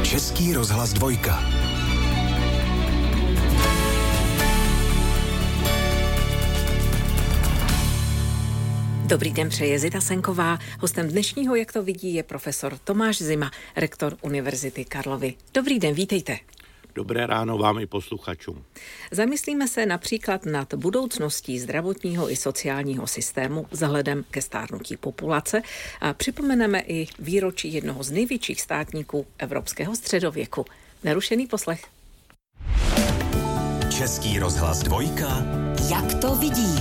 Český rozhlas 2. Dobrý den, přeje Zita Senková. Hostem dnešního Jak to vidí je profesor Tomáš Zima, rektor Univerzity Karlovy. Dobrý den, vítejte. Dobré ráno vám i posluchačům. Zamyslíme se například nad budoucností zdravotního i sociálního systému vzhledem ke stárnutí populace a připomeneme i výročí jednoho z největších státníků evropského středověku. Nerušený poslech. Český rozhlas 2. Jak to vidí?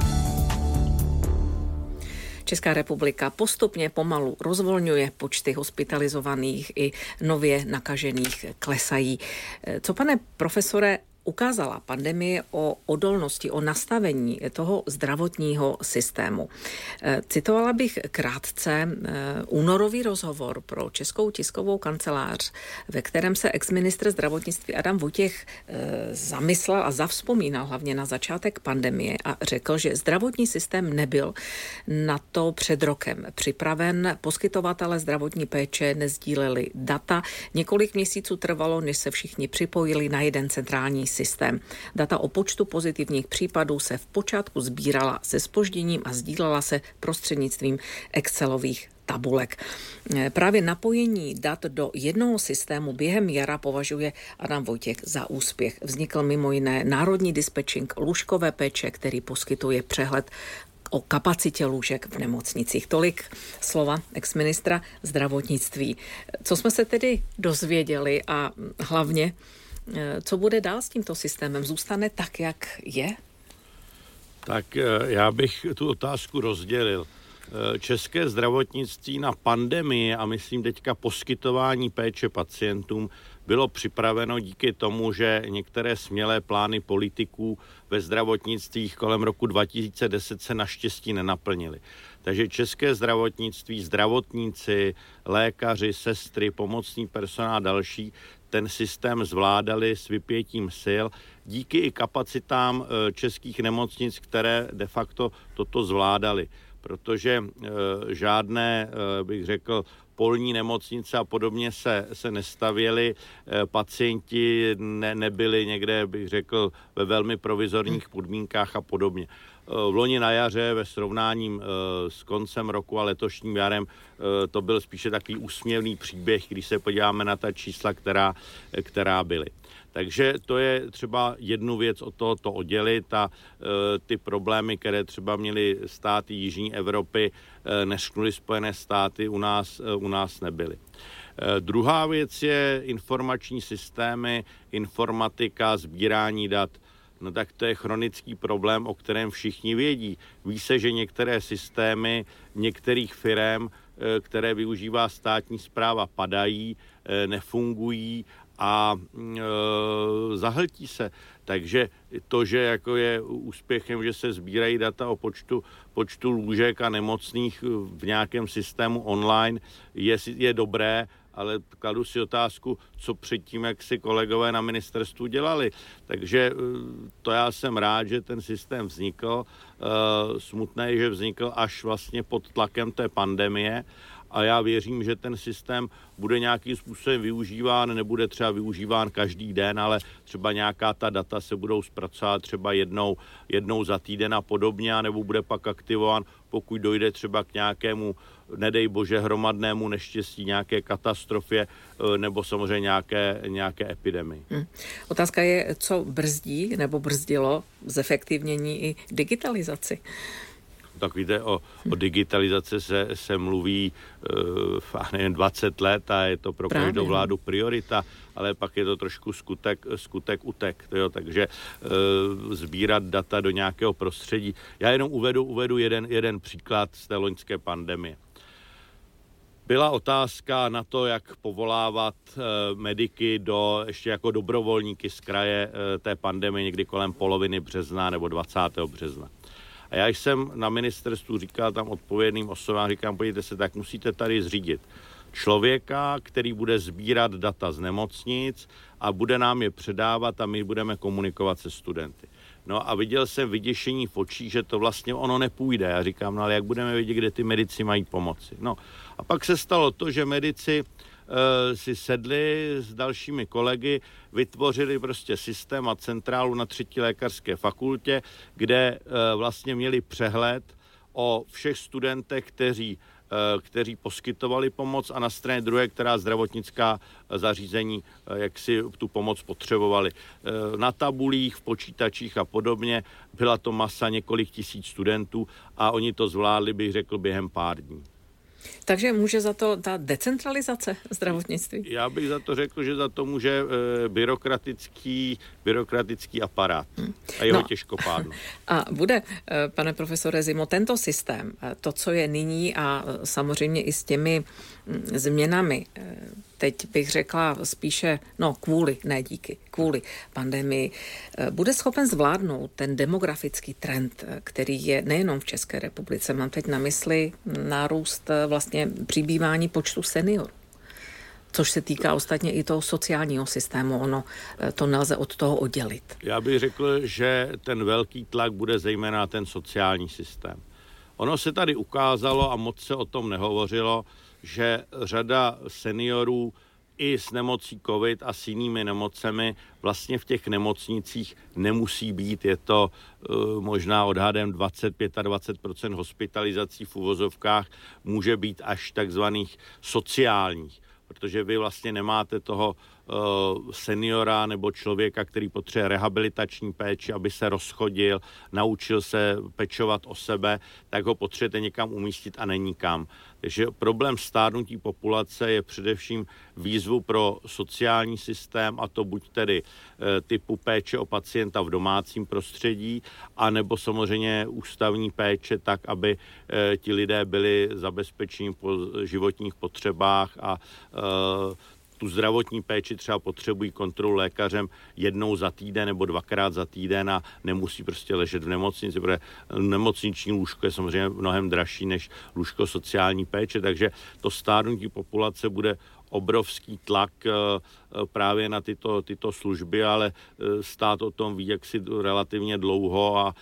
Česká republika postupně pomalu rozvolňuje, počty hospitalizovaných i nově nakažených klesají. Co, pane profesore, ukázala pandemie o odolnosti, o nastavení toho zdravotního systému? Citovala bych krátce únorový rozhovor pro Českou tiskovou kancelář, ve kterém se exministr zdravotnictví Adam Vojtěch zamyslel a zavzpomínal hlavně na začátek pandemie a řekl, že zdravotní systém nebyl na to před rokem připraven. Poskytovatele zdravotní péče nesdíleli data. Několik měsíců trvalo, než se všichni připojili na jeden centrální systém. Data o počtu pozitivních případů se v počátku sbírala se zpožděním a sdílela se prostřednictvím Excelových tabulek. Právě napojení dat do jednoho systému během jara považuje Adam Vojtěch za úspěch. Vznikl mimo jiné národní dispečink lůžkové péče, který poskytuje přehled o kapacitě lůžek v nemocnicích. Tolik slova exministra zdravotnictví. Co jsme se tedy dozvěděli a hlavně co bude dál s tímto systémem? Zůstane tak, jak je? Tak já bych tu otázku rozdělil. České zdravotnictví na pandemii a myslím teďka poskytování péče pacientům bylo připraveno díky tomu, že některé smělé plány politiků ve zdravotnictví kolem roku 2010 se naštěstí nenaplnily. Takže české zdravotnictví, zdravotníci, lékaři, sestry, pomocný personál a další ten systém zvládali s vypětím sil díky i kapacitám českých nemocnic, které de facto toto zvládali. Protože žádné, bych řekl, polní nemocnice a podobně se nestavěly, pacienti nebyli někde, bych řekl, ve velmi provizorních podmínkách a podobně. V loni na jaře ve srovnání s koncem roku a letošním jarem to byl spíše takový úsměvný příběh, když se podíváme na ta čísla, která byly. Takže to je třeba jednu věc od tohoto oddělit a ty problémy, které třeba měly státy Jižní Evropy, neřknuly Spojené státy, u nás nebyly. Druhá věc je informační systémy, informatika, sbírání dat. No tak to je chronický problém, o kterém všichni vědí. Ví se, že některé systémy některých firem, které využívá státní správa, padají, nefungují a zahltí se. Takže to, že jako je úspěchem, že se sbírají data o počtu lůžek a nemocných v nějakém systému online, je dobré, ale kladu si otázku, co předtím, jak si kolegové na ministerstvu dělali. Takže to já jsem rád, že ten systém vznikl. Smutné je, že vznikl až vlastně pod tlakem té pandemie a já věřím, že ten systém bude nějakým způsobem využíván, nebude třeba využíván každý den, ale třeba nějaká ta data se budou zpracovat třeba jednou za týden a podobně, nebo bude pak aktivován, pokud dojde třeba k nějakému, nedej bože, hromadnému neštěstí, nějaké katastrofě nebo samozřejmě nějaké epidemii. Otázka je, co brzdí nebo brzdilo zefektivnění i digitalizaci. Tak víte, o digitalizaci se mluví 20 let a je to pro každou vládu priorita, ale pak je to trošku skutek utek. Jo, takže sbírat data do nějakého prostředí. Já jenom uvedu jeden příklad z té loňské pandemie. Byla otázka na to, jak povolávat mediky ještě jako dobrovolníky z kraje té pandemie někdy kolem poloviny března nebo 20. března. A já jsem na ministerstvu říkal tam odpovědným osobám, říkám, podívejte se, tak musíte tady zřídit člověka, který bude sbírat data z nemocnic a bude nám je předávat a my budeme komunikovat se studenty. No a viděl jsem vyděšení v očích, že to vlastně ono nepůjde. Já říkám, no ale jak budeme vědět, kde ty medici mají pomoci? No a pak se stalo to, že medici si sedli s dalšími kolegy, vytvořili prostě systém a centrálu na 3. lékařské fakultě, kde vlastně měli přehled o všech studentech, kteří poskytovali pomoc, a na straně druhé, která zdravotnická zařízení jak si tu pomoc potřebovali. Na tabulích, v počítačích a podobně byla to masa několik tisíc studentů a oni to zvládli, bych řekl, během pár dní. Takže může za to ta decentralizace zdravotnictví? Já bych za to řekl, že za to může byrokratický aparát a jeho těžkopádnost. A bude, pane profesore Zimo, tento systém, to, co je nyní a samozřejmě i s těmi změnami, teď bych řekla spíše, kvůli pandemii, bude schopen zvládnout ten demografický trend, který je nejenom v České republice. Mám teď na mysli nárůst vlastně přibývání počtu seniorů, což se týká ostatně i toho sociálního systému. Ono to nelze od toho oddělit. Já bych řekl, že ten velký tlak bude zejména ten sociální systém. Ono se tady ukázalo, a moc se o tom nehovořilo, že řada seniorů i s nemocí COVID a s jinými nemocemi vlastně v těch nemocnicích nemusí být. Je to možná odhadem 25% hospitalizací v uvozovkách může být až takzvaných sociálních, protože vy vlastně nemáte toho seniora nebo člověka, který potřebuje rehabilitační péči, aby se rozchodil, naučil se pečovat o sebe, tak ho potřebujete někam umístit a není kam. Takže problém stárnutí populace je především výzvu pro sociální systém, a to buď tedy typu péče o pacienta v domácím prostředí, anebo samozřejmě ústavní péče tak, aby ti lidé byli zabezpečeni po životních potřebách a tu zdravotní péči třeba potřebují kontrolu lékařem jednou za týden nebo 2krát za týden a nemusí prostě ležet v nemocnici, protože nemocniční lůžko je samozřejmě mnohem dražší než lůžko sociální péče, takže to stárnutí populace bude obrovský tlak právě na tyto služby, ale stát o tom ví jaksi relativně dlouho a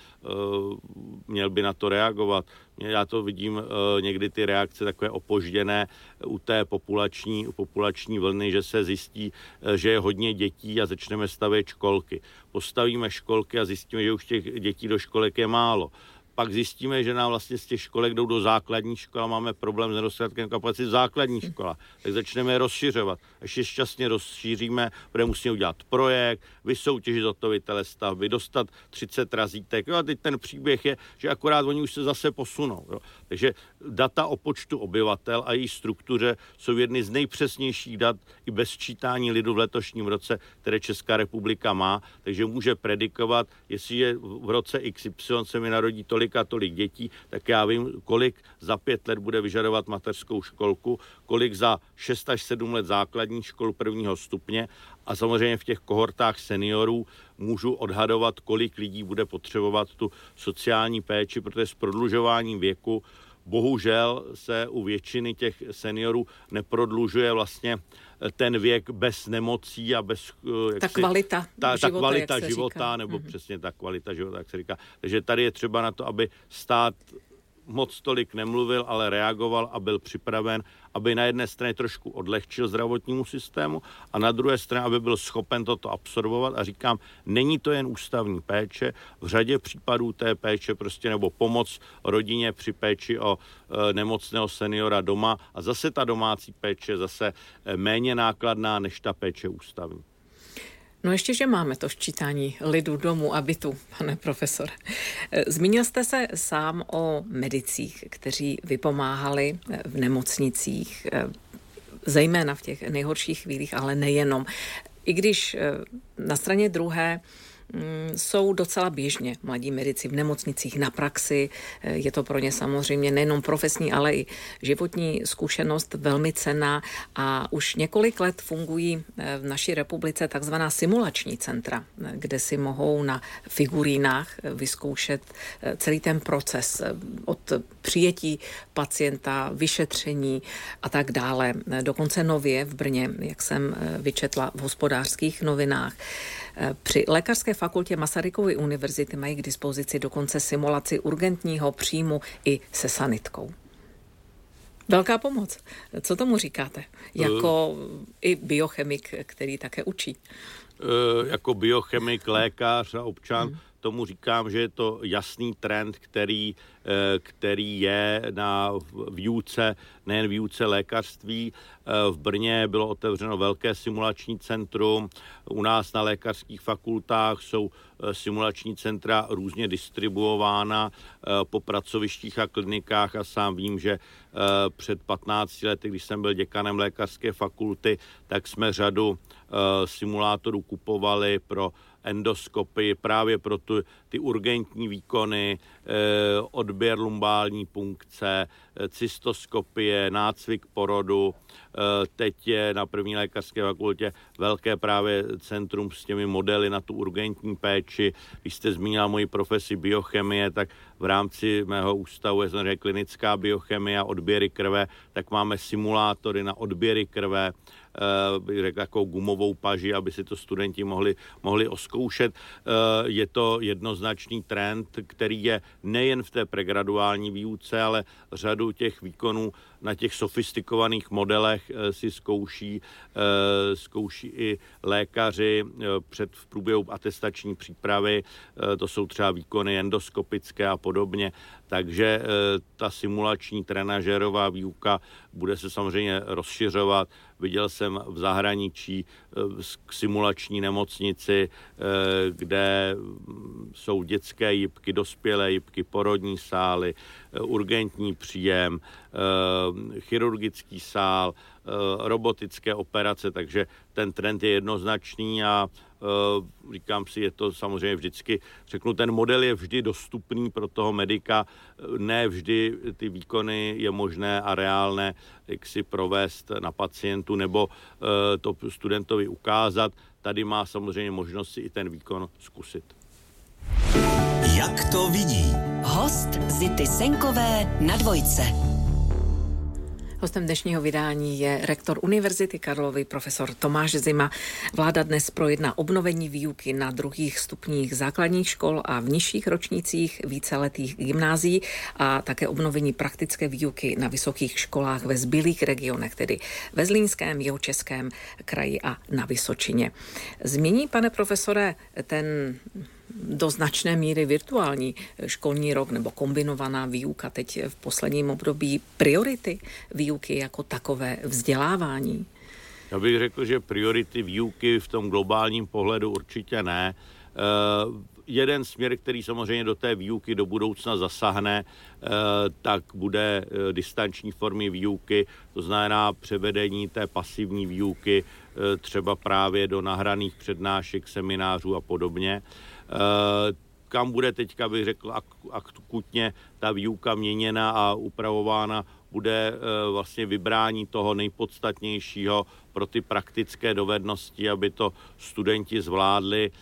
měl by na to reagovat. Já to vidím někdy ty reakce takové opožděné u té populační vlny, že se zjistí, že je hodně dětí a začneme stavět školky. Postavíme školky a zjistíme, že už těch dětí do školek je málo. Pak zjistíme, že nám vlastně z těch školek jdou do základní školy a máme problém s nedostatkem kapacit v základní škola. Tak začneme je rozšiřovat. Až je šťastně rozšíříme, budeme muset udělat projekt, vysoutěžit zhotovitele stavby, dostat 30 razítek. Jo, a teď ten příběh je, že akorát oni už se zase posunou. Jo. Takže data o počtu obyvatel a její struktuře jsou jedny z nejpřesnějších dat i bez sčítání lidu v letošním roce, které Česká republika má, takže může predikovat, jestli v roce XY se mi narodí tolik a tolik dětí, tak já vím, kolik za 5 let bude vyžadovat mateřskou školku, kolik za 6 až 7 let základní školu 1. stupně a samozřejmě v těch kohortách seniorů můžu odhadovat, kolik lidí bude potřebovat tu sociální péči, protože s prodlužováním věku bohužel se u většiny těch seniorů neprodlužuje vlastně ten věk bez nemocí a bez... Ta kvalita života, nebo přesně ta kvalita života, jak se říká. Takže tady je třeba na to, aby stát moc tolik nemluvil, ale reagoval a byl připraven, aby na jedné straně trošku odlehčil zdravotnímu systému a na druhé straně, aby byl schopen toto absorbovat. A říkám, není to jen ústavní péče, v řadě případů té péče prostě nebo pomoc rodině při péči o nemocného seniora doma a zase ta domácí péče zase méně nákladná než ta péče ústavní. No ještě, že máme to sčítání lidu, domu a bytu, pane profesore. Zmínil jste se sám o medicích, kteří vypomáhali v nemocnicích, zejména v těch nejhorších chvílích, ale nejenom. I když na straně druhé jsou docela běžně mladí medici v nemocnicích na praxi. Je to pro ně samozřejmě nejenom profesní, ale i životní zkušenost velmi cenná a už několik let fungují v naší republice takzvaná simulační centra, kde si mohou na figurínách vyzkoušet celý ten proces od přijetí pacienta, vyšetření a tak dále. Dokonce nově v Brně, jak jsem vyčetla v Hospodářských novinách, při Lékařské fakultě Masarykovy univerzity mají k dispozici dokonce simulaci urgentního příjmu i se sanitkou. Velká pomoc. Co tomu říkáte? Jako i biochemik, který také učí. Jako biochemik, lékař a občan tomu říkám, že je to jasný trend, který je na výuce, nejen výuce lékařství. V Brně bylo otevřeno velké simulační centrum. U nás na lékařských fakultách jsou simulační centra různě distribuována po pracovištích a klinikách a sám vím, že před 15 lety, když jsem byl děkanem lékařské fakulty, tak jsme řadu simulátorů kupovali pro endoskopy, právě pro ty urgentní výkony, odběr lumbální punkce, cystoskopie, nácvik porodu. Teď je na první lékařské fakultě velké právě centrum s těmi modely na tu urgentní péči. Když jste zmínila moji profesi biochemie, tak v rámci mého ústavu je samozřejmě klinická biochemie a odběry krve, tak máme simulátory na odběry krve, bych řekl jako gumovou paži, aby si to studenti mohli oskoušet. Je to jednoznačný trend, který je nejen v té pregraduální výuce, ale řadu těch výkonů na těch sofistikovaných modelech si zkouší i lékaři v průběhu atestační přípravy. To jsou třeba výkony endoskopické a podobně. Takže ta simulační trenažérová výuka bude se samozřejmě rozšiřovat. Viděl jsem v zahraničí simulační nemocnici, kde jsou dětské jipky, dospělé jipky, porodní sály, urgentní příjem, chirurgický sál, robotické operace, takže ten trend je jednoznačný a říkám si, je to samozřejmě vždycky, řeknu, ten model je vždy dostupný pro toho medika, ne vždy ty výkony je možné a reálné jak si provést na pacientu nebo to studentovi ukázat. Tady má samozřejmě možnost si i ten výkon zkusit. Jak to vidí? Host Zity Senkové na Dvojce. Hostem dnešního vydání je rektor Univerzity Karlovy, profesor Tomáš Zima. Vláda dnes projedná obnovení výuky na druhých stupních základních škol a v nižších ročnících víceletých gymnázií a také obnovení praktické výuky na vysokých školách ve zbylých regionech, tedy ve Zlínském, Jihočeském kraji a na Vysočině. Změní, pane profesore, ten do značné míry virtuální školní rok nebo kombinovaná výuka teď v posledním období priority výuky jako takové vzdělávání? Já bych řekl, že priority výuky v tom globálním pohledu určitě ne. Jeden směr, který samozřejmě do té výuky do budoucna zasáhne, tak bude distanční formy výuky, to znamená převedení té pasivní výuky třeba právě do nahraných přednášek, seminářů a podobně. Kam bude teďka, bych řekl, akutně ta výuka měněna a upravována, bude vlastně vybrání toho nejpodstatnějšího pro ty praktické dovednosti, aby to studenti zvládli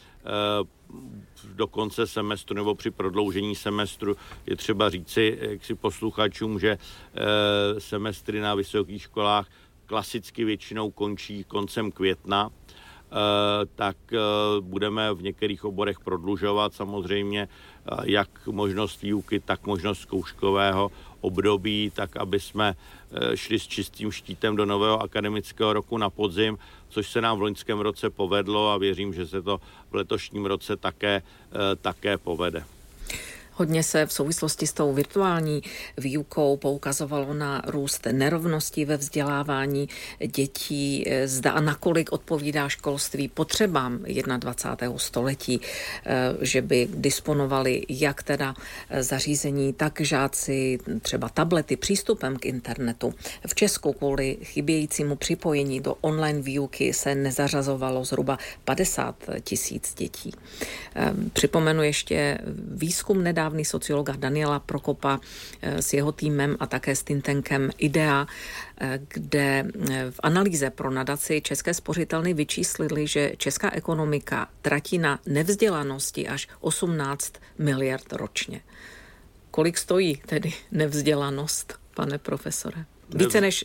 do konce semestru nebo při prodloužení semestru. Je třeba říci jaksi posluchačům, že semestry na vysokých školách klasicky většinou končí koncem května, tak budeme v některých oborech prodlužovat samozřejmě jak možnost výuky, tak možnost zkouškového období, tak aby jsme šli s čistým štítem do nového akademického roku na podzim, což se nám v loňském roce povedlo a věřím, že se to v letošním roce také povede. Hodně se v souvislosti s tou virtuální výukou poukazovalo na růst nerovností ve vzdělávání dětí, zda a nakolik odpovídá školství potřebám 21. století, že by disponovali jak teda zařízení, tak žáci, třeba tablety, přístupem k internetu. V Česku kvůli chybějícímu připojení do online výuky se nezařazovalo zhruba 50 000 dětí. Připomenu ještě výzkum nedávný sociologa Daniela Prokopa s jeho týmem a také s think tankem IDEA, kde v analýze pro nadaci České spořitelny vyčíslili, že česká ekonomika tratí na nevzdělanosti až 18 miliard ročně. Kolik stojí tedy nevzdělanost, pane profesore? Více než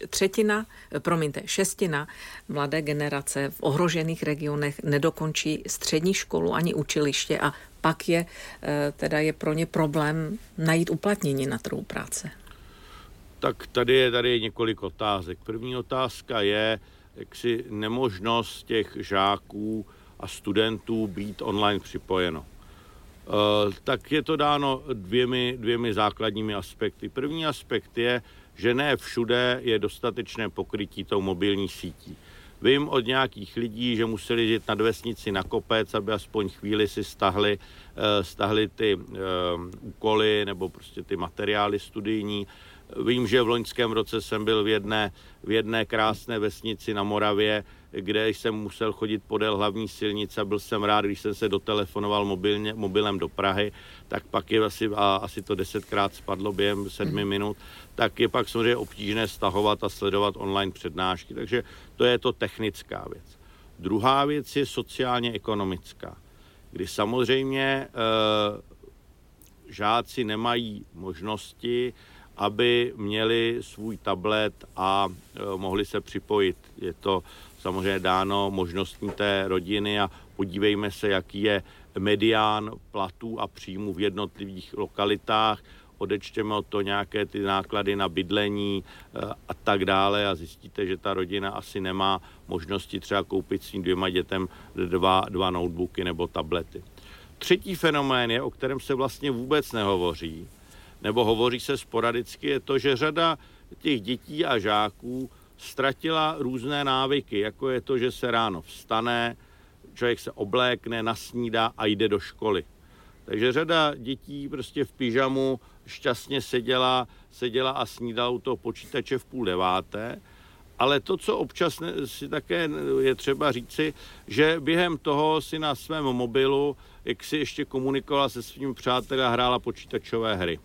šestina mladé generace v ohrožených regionech nedokončí střední školu ani učiliště a pak je pro ně problém najít uplatnění na trhu práce. Tak tady je několik otázek. První otázka je, jaksi nemožnost těch žáků a studentů být online připojeno. Tak je to dáno dvěmi základními aspekty. První aspekt je, že ne všude je dostatečné pokrytí tou mobilní sítí. Vím od nějakých lidí, že museli jít na vesnici na kopec, aby aspoň chvíli si stahli ty úkoly nebo prostě ty materiály studijní. Vím, že v loňském roce jsem byl v jedné krásné vesnici na Moravě, kde jsem musel chodit podél hlavní silnice a byl jsem rád, když jsem se dotelefonoval mobilem do Prahy, tak pak je asi to 10krát spadlo během 7 minut, tak je pak samozřejmě obtížné stahovat a sledovat online přednášky, takže to je to technická věc. Druhá věc je sociálně ekonomická, kdy samozřejmě žáci nemají možnosti, aby měli svůj tablet a mohli se připojit. Je to samozřejmě dáno možností té rodiny a podívejme se, jaký je medián platů a příjmů v jednotlivých lokalitách. Odečteme od toho nějaké ty náklady na bydlení a tak dále a zjistíte, že ta rodina asi nemá možnosti třeba koupit svým 2 dětem dva notebooky nebo tablety. Třetí fenomén je, o kterém se vlastně vůbec nehovoří, nebo hovoří se sporadicky, je to, že řada těch dětí a žáků ztratila různé návyky, jako je to, že se ráno vstane, člověk se oblékne, nasnídá a jde do školy. Takže řada dětí prostě v pyžamu šťastně seděla a snídala u toho počítače v 8:30, ale to, co občas si také je třeba říci, že během toho si na svém mobilu, jak si ještě komunikovala se svými přáteli a hrála počítačové hry.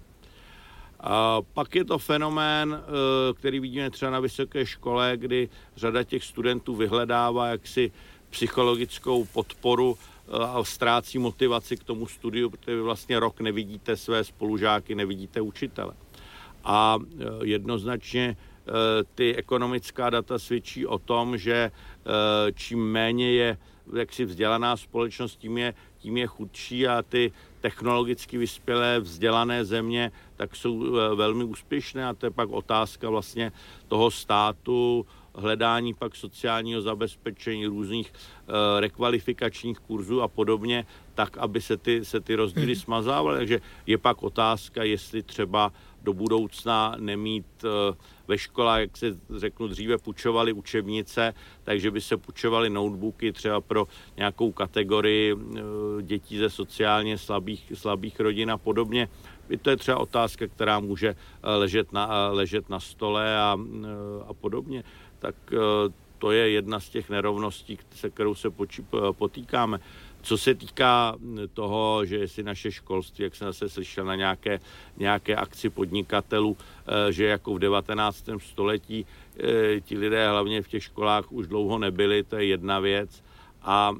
A pak je to fenomén, který vidíme třeba na vysoké škole, kdy řada těch studentů vyhledává jaksi psychologickou podporu a ztrácí motivaci k tomu studiu, protože vy vlastně rok nevidíte své spolužáky, nevidíte učitele. A jednoznačně ty ekonomická data svědčí o tom, že čím méně je jaksi vzdělaná společnost, tím je chudší a ty technologicky vyspělé vzdělané země tak jsou velmi úspěšné a to je pak otázka vlastně toho státu, hledání pak sociálního zabezpečení, různých rekvalifikačních kurzů a podobně, tak, aby se ty rozdíly smazávaly. Takže je pak otázka, jestli třeba do budoucna nemít ve školách, jak se řeknu dříve, půjčovali učebnice, takže by se půjčovaly notebooky třeba pro nějakou kategorii dětí ze sociálně slabých rodin a podobně. To je třeba otázka, která může ležet na stole a podobně. Tak to je jedna z těch nerovností, se kterou se potýkáme. Co se týká toho, že jestli naše školství, jak jsem zase slyšel na nějaké akci podnikatelů, že jako v 19. století ti lidé hlavně v těch školách už dlouho nebyli, to je jedna věc. A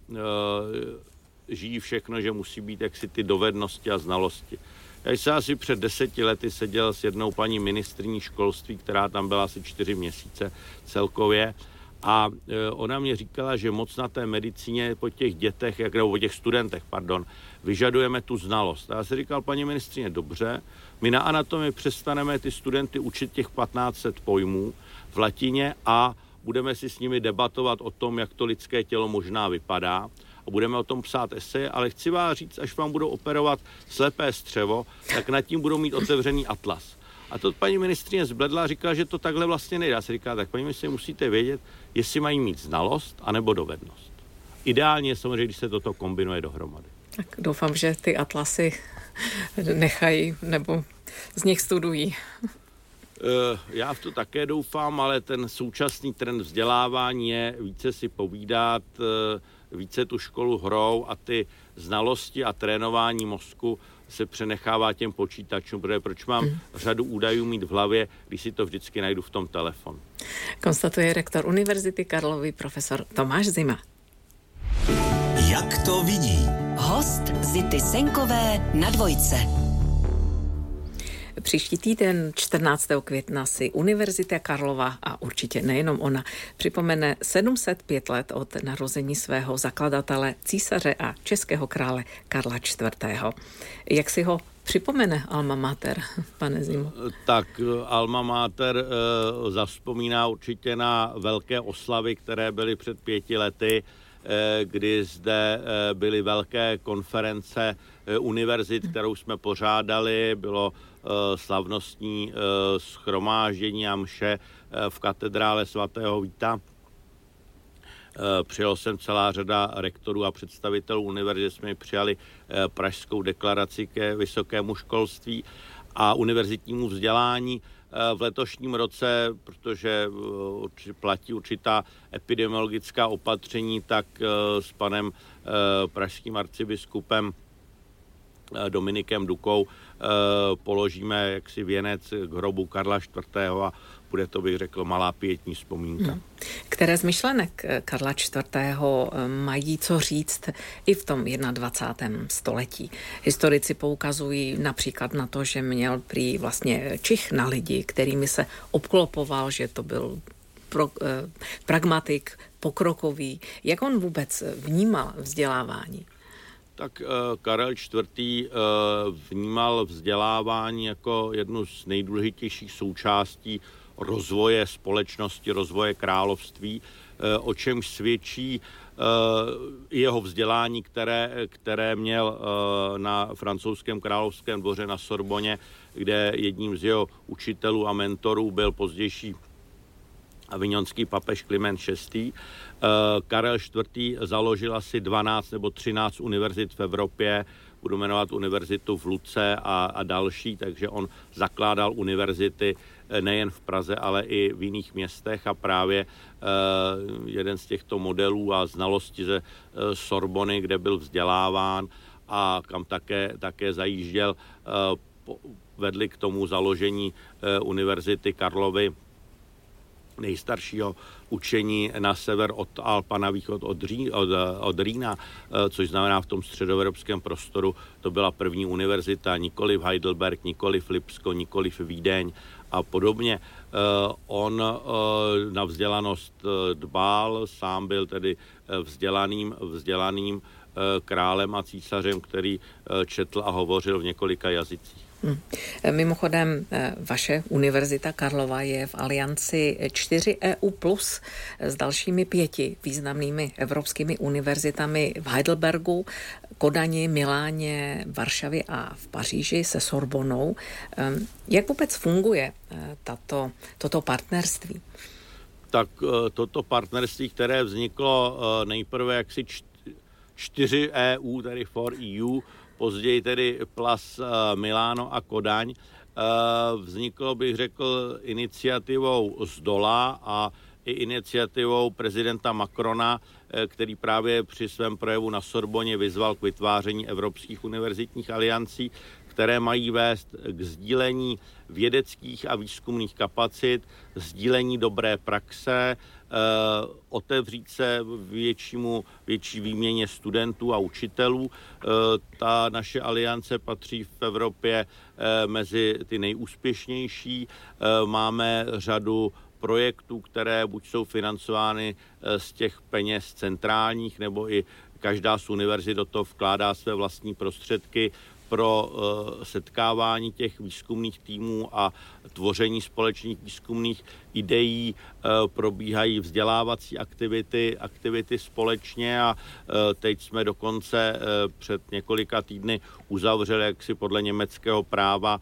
žijí všechno, že musí být jaksi ty dovednosti a znalosti. Já jsem asi před 10 lety seděl s jednou paní ministryní školství, která tam byla asi 4 měsíce celkově. A ona mě říkala, že moc na té medicíně po těch dětech, nebo po těch studentech, vyžadujeme tu znalost. A já si říkal, paní ministryně, dobře, my na anatomii přestaneme ty studenty učit těch 1500 pojmů v latině a budeme si s nimi debatovat o tom, jak to lidské tělo možná vypadá. A budeme o tom psát eseje, ale chci vám říct, až vám budou operovat slepé střevo, tak nad tím budou mít otevřený atlas. A to paní ministryně zbledla a říkala, že to takhle vlastně nejde. Já si říkala, tak paní ministryně musíte vědět, jestli mají mít znalost anebo dovednost. Ideálně je samozřejmě, když se toto kombinuje dohromady. Tak doufám, že ty atlasy nechají nebo z nich studují. Já v to také doufám, ale ten současný trend vzdělávání je více si povídat, více tu školu hrou a ty znalosti a trénování mozku se přenechává těm počítačům, protože proč mám řadu údajů mít v hlavě, když si to vždycky najdu v tom telefonu. Konstatuje rektor Univerzity Karlovy profesor Tomáš Zima. Jak to vidí? Host Zity Senkové na Dvojce. Příští týden 14. května si Univerzita Karlova, a určitě nejenom ona, připomene 705 let od narození svého zakladatele, císaře a českého krále Karla IV. Jak si ho připomene Alma Mater, pane Zimo? Tak Alma Mater zavzpomíná určitě na velké oslavy, které byly před 5 lety, kdy zde byly velké konference univerzit, kterou jsme pořádali, bylo slavnostní shromáždění a mše v katedrále svatého Víta. Přijel jsem celá řada rektorů a představitelů univerzity, jsme přijali Pražskou deklaraci ke vysokému školství a univerzitnímu vzdělání. V letošním roce, protože platí určitá epidemiologická opatření, tak s panem pražským arcibiskupem Dominikem Dukou položíme jaksi věnec k hrobu Karla IV. A bude to, bych řekl, malá pietní vzpomínka. Které z myšlenek Karla IV. Mají co říct i v tom 21. století? Historici poukazují například na to, že měl prý vlastně čich na lidi, kterými se obklopoval, že to byl pragmatik, pokrokový. Jak on vůbec vnímal vzdělávání? Tak Karel IV. Vnímal vzdělávání jako jednu z nejdůležitějších součástí rozvoje společnosti, rozvoje království, o čemž svědčí jeho vzdělání, které měl na francouzském královském dvoře na Sorboně, kde jedním z jeho učitelů a mentorů byl pozdější avignonský papež Kliment VI. Karel IV. Založil asi 12 nebo 13 univerzit v Evropě, budu jmenovat univerzitu v Lucé a další, takže on zakládal univerzity nejen v Praze, ale i v jiných městech a právě jeden z těchto modelů a znalosti ze Sorbony, kde byl vzděláván a kam také zajížděl, vedli k tomu založení univerzity Karlovy, nejstaršího učení na sever od Alp a na východ od Rýna, což znamená v tom středoevropském prostoru. To byla první univerzita, nikoli v Heidelberg, nikoli v Lipsko, nikoli v Vídeň a podobně. On na vzdělanost dbal, sám byl tedy vzdělaným králem a císařem, který četl a hovořil v několika jazycích. Mimochodem, vaše Univerzita Karlova je v alianci 4 EU+, s dalšími 5 významnými evropskými univerzitami v Heidelbergu, Kodani, Miláně, Varšavě a v Paříži se Sorbonou. Jak vůbec funguje toto partnerství? Tak toto partnerství, které vzniklo nejprve jaksi 4 EU, tedy 4 EU, později tedy plus Miláno a Kodaň, vzniklo, bych řekl, iniciativou zdola a i iniciativou prezidenta Macrona, který právě při svém projevu na Sorboně vyzval k vytváření evropských univerzitních aliancí, které mají vést k sdílení vědeckých a výzkumných kapacit, sdílení dobré praxe, otevřít se větší výměně studentů a učitelů. Ta naše aliance patří v Evropě mezi ty nejúspěšnější. Máme řadu projektů, které buď jsou financovány z těch peněz centrálních, nebo i každá z univerzit do toho vkládá své vlastní prostředky pro setkávání těch výzkumných týmů a tvoření společných ideí, probíhají vzdělávací aktivity společně a teď jsme dokonce před několika týdny uzavřeli jaksi podle německého práva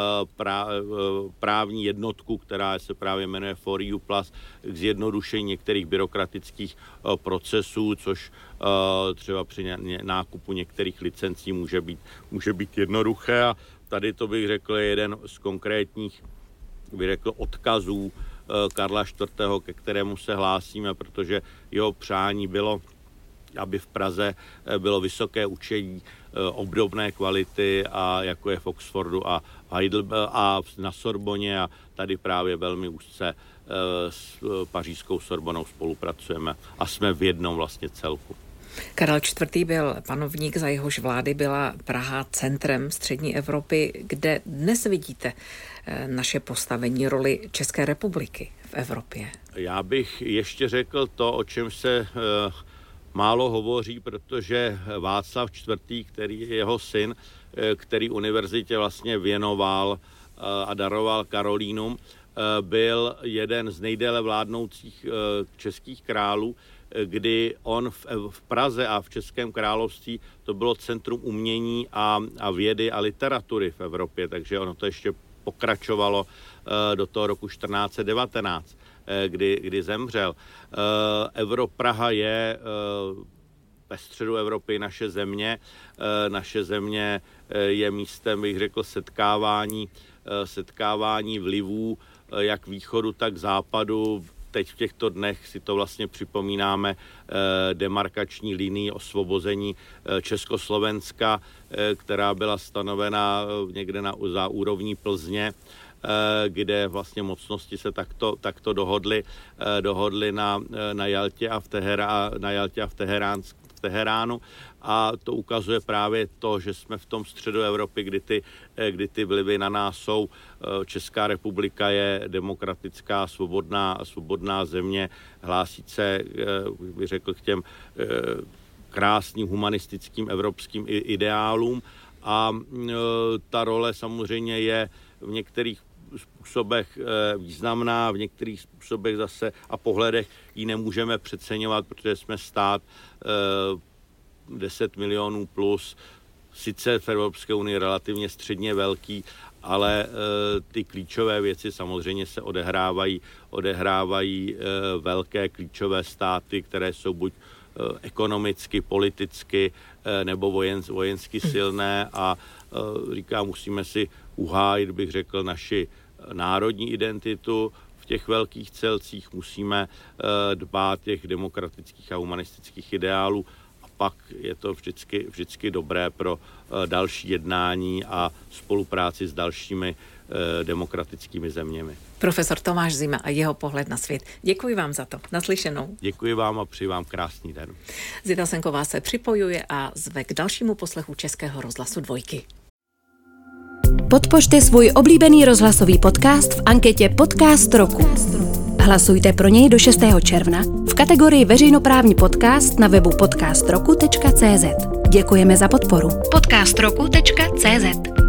právní jednotku, která se právě jmenuje 4EU+, k zjednodušení některých byrokratických procesů, což třeba při nákupu některých licencí může být jednoduché a tady to bych řekl je jeden z konkrétních, bych řekl, odkazů Karla IV., ke kterému se hlásíme, protože jeho přání bylo, aby v Praze bylo vysoké učení obdobné kvality a jako je v Oxfordu a a na Sorboně a tady právě velmi úzce s pařížskou Sorbonou spolupracujeme a jsme v jednom vlastně celku. Karel IV. Byl panovník, za jehož vlády byla Praha centrem střední Evropy. Kde dnes vidíte naše postavení, roli České republiky v Evropě? Já bych ještě řekl to, o čem se málo hovoří, protože Václav IV., který je jeho syn, který univerzitě vlastně věnoval a daroval Karolínum, byl jeden z nejdéle vládnoucích českých králů, kdy on v Praze a v Českém království to bylo centrum umění a vědy a literatury v Evropě, takže ono to ještě pokračovalo do toho roku 1419, kdy zemřel. Praha je ve středu Evropy naše země. Naše země je místem, bych řekl, setkávání vlivů, jak východu, tak západu. Teď v těchto dnech si to vlastně připomínáme demarkační linii osvobození Československa, která byla stanovena někde za úrovní Plzně, kde vlastně mocnosti se takto dohodly na Jaltě a v Teheránu. A to ukazuje právě to, že jsme v tom středu Evropy, kdy ty vlivy na nás jsou. Česká republika je demokratická, svobodná země, hlásí se, bych řekl, k těm krásným humanistickým evropským ideálům. A ta role samozřejmě je v některých způsobech významná, v některých způsobech zase a pohledech ji nemůžeme přeceňovat, protože jsme stát 10 milionů plus, sice v Evropské unii relativně středně velký, ale ty klíčové věci samozřejmě se odehrávají velké klíčové státy, které jsou buď ekonomicky, politicky nebo vojensky silné a říkám, musíme si uhájit, bych řekl, naši národní identitu v těch velkých celcích, musíme dbát těch demokratických a humanistických ideálů a pak je to vždycky dobré pro další jednání a spolupráci s dalšími demokratickými zeměmi. Profesor Tomáš Zima a jeho pohled na svět. Děkuji vám za to. Naslyšenou. Děkuji vám a přeji vám krásný den. Zita Senková se připojuje a zve k dalšímu poslechu Českého rozhlasu Dvojky. Podpořte svůj oblíbený rozhlasový podcast v anketě Podcast roku. Hlasujte pro něj do 6. června v kategorii veřejnoprávní podcast na webu podcastroku.cz. Děkujeme za podporu. podcastroku.cz